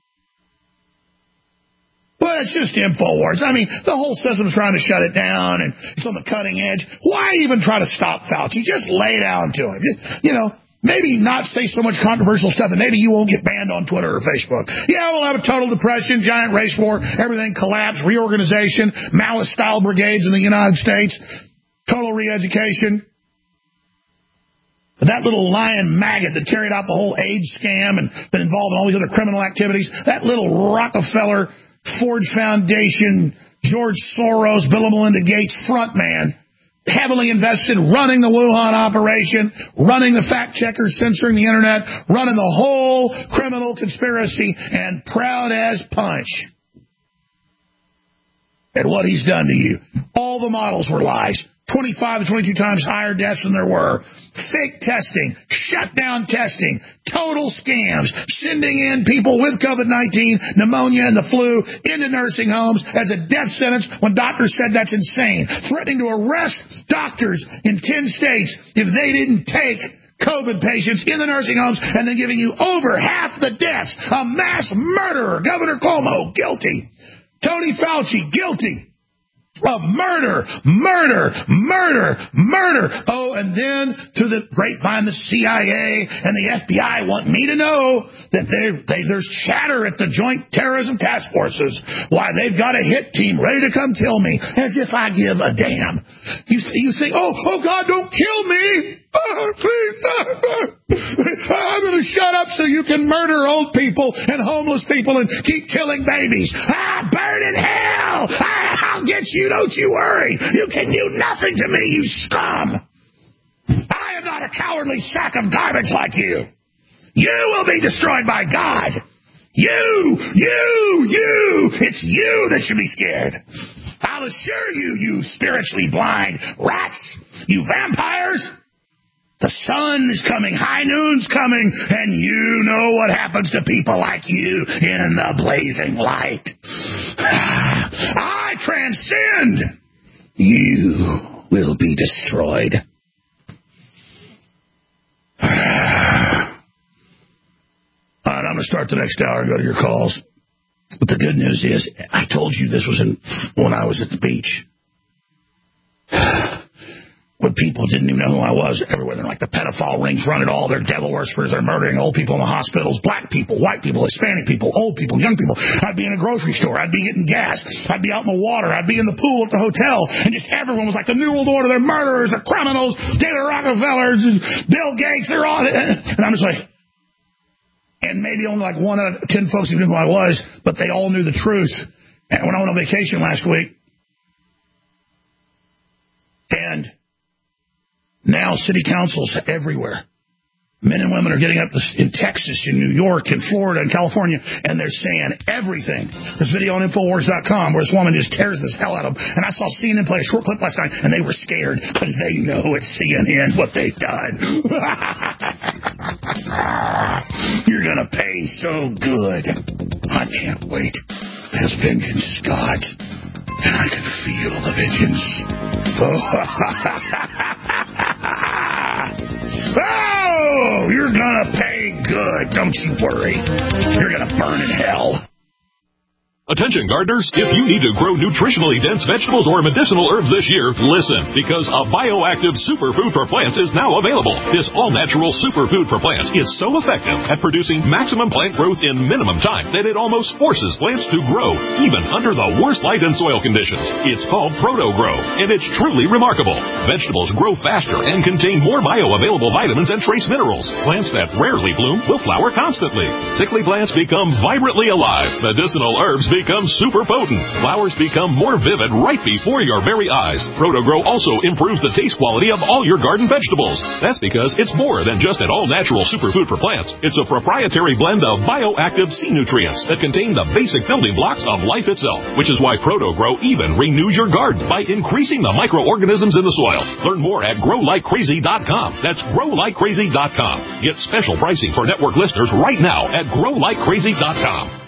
But it's just InfoWars. I mean, the whole system's trying to shut it down, and it's on the cutting edge. Why even try to stop Fauci? Just lay down to him. You know, maybe not say so much controversial stuff, and maybe you won't get banned on Twitter or Facebook. Yeah, we'll have a total depression, giant race war, everything collapse, reorganization, Maoist-style brigades in the United States, total re-education. That little lying maggot that carried out the whole AIDS scam and been involved in all these other criminal activities, that little Rockefeller, Ford Foundation, George Soros, Bill and Melinda Gates frontman, heavily invested running the Wuhan operation, running the fact checkers, censoring the internet, running the whole criminal conspiracy, and proud as punch at what he's done to you. All the models were lies. 25 to 22 times higher deaths than there were. Fake testing, shutdown testing, total scams, sending in people with COVID-19, pneumonia, and the flu into nursing homes as a death sentence when doctors said that's insane. Threatening to arrest doctors in 10 states if they didn't take COVID patients in the nursing homes, and then giving you over half the deaths. A mass murderer. Governor Cuomo, guilty. Tony Fauci, guilty of murder. Oh, and then through the grapevine, the CIA and the FBI want me to know that there's chatter at the Joint Terrorism Task Forces why they've got a hit team ready to come kill me, as if I give a damn. You think, oh God, don't kill me. Oh, please, I'm going to shut up so you can murder old people and homeless people and keep killing babies. Burn in hell. I'll get you, don't you worry. You can do nothing to me, you scum. I am not a cowardly sack of garbage like you. You will be destroyed by God. You. It's you that should be scared. I'll assure you, you spiritually blind rats, you vampires. The sun is coming, high noon's coming, and you know what happens to people like you in the blazing light. I transcend. You will be destroyed. All right, I'm going to start the next hour and go to your calls. But the good news is, I told you this was when I was at the beach. When people didn't even know who I was everywhere. They're like the pedophile rings run it all. They're devil worshippers. They're murdering old people in the hospitals, black people, white people, Hispanic people, old people, young people. I'd be in a grocery store. I'd be getting gas. I'd be out in the water. I'd be in the pool at the hotel. And just everyone was like the New World Order. They're murderers. They're criminals. David Rockefellers, Bill Gates. They're all... And I'm just like... And maybe only like 1 out of 10 folks who knew who I was, but they all knew the truth. And when I went on vacation last week, and... now city councils everywhere, men and women are getting up in Texas, in New York, in Florida, in California, and they're saying everything. There's video on Infowars.com where this woman just tears this hell out of them. And I saw CNN play a short clip last night, and they were scared because they know it's CNN what they've done. You're going to pay so good. I can't wait, because vengeance is God's. And I can feel the vengeance. Oh, you're gonna pay good. Don't you worry. You're gonna burn in hell. Attention gardeners, if you need to grow nutritionally dense vegetables or medicinal herbs this year, listen, because a bioactive superfood for plants is now available. This all-natural superfood for plants is so effective at producing maximum plant growth in minimum time that it almost forces plants to grow, even under the worst light and soil conditions. It's called Proto-Grow, and it's truly remarkable. Vegetables grow faster and contain more bioavailable vitamins and trace minerals. Plants that rarely bloom will flower constantly. Sickly plants become vibrantly alive. Medicinal herbs becomes super potent. Flowers become more vivid right before your very eyes. ProtoGrow also improves the taste quality of all your garden vegetables. That's because it's more than just an all-natural superfood for plants. It's a proprietary blend of bioactive sea nutrients that contain the basic building blocks of life itself, which is why ProtoGrow even renews your garden by increasing the microorganisms in the soil. Learn more at growlikecrazy.com. That's growlikecrazy.com. Get special pricing for network listeners right now at growlikecrazy.com.